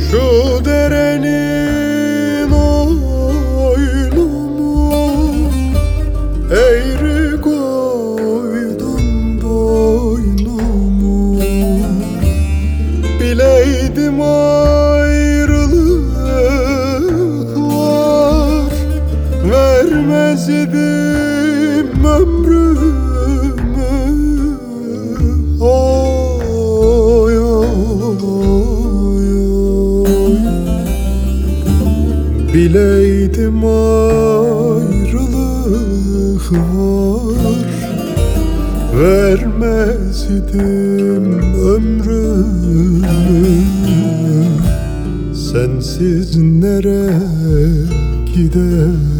Şu derenin oylumu eğri koydum boynumu. Bileydim ayrılık var, vermez idim ömrümü. Oy, oy, oy. Bileydim ayrılık var, vermez idim ömrümü. Sensiz nereye gideyim?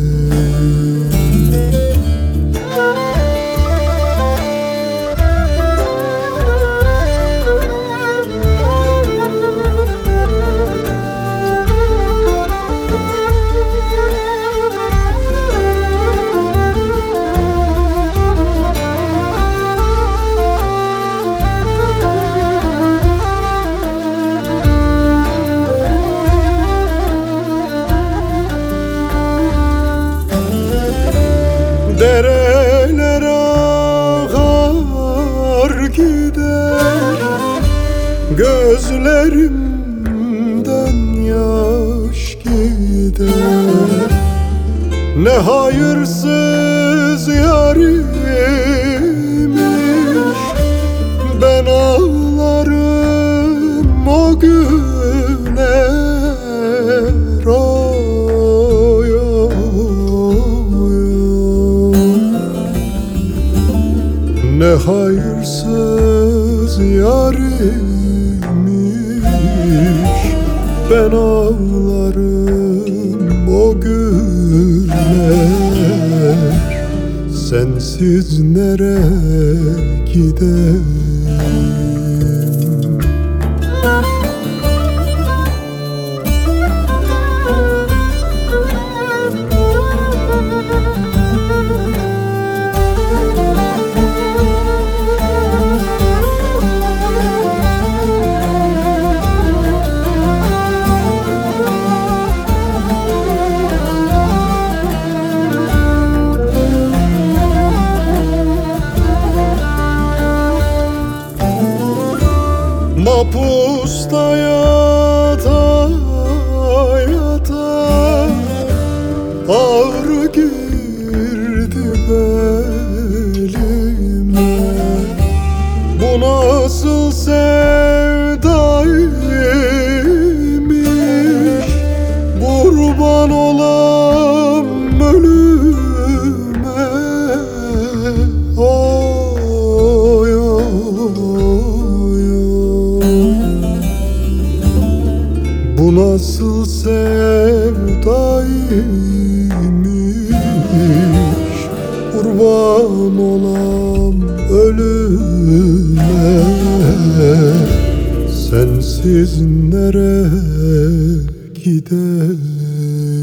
Dereler akar gider, gözlerimden yaş gider. Ne hayırsız yarimmiş, ben ağlarım o güne. Oy, oy. Ne hayırsız yarimmiş, ben ağlarım o günler. Sensiz nereye gideyim? Mapusta yata yata ağrı girdi belime. Bu nasıl sevdaymış, kurban olam ölüme. Oy, oy. Bu nasıl sevdaymış, kurban olam ölüme. Sensiz nereye gideyim?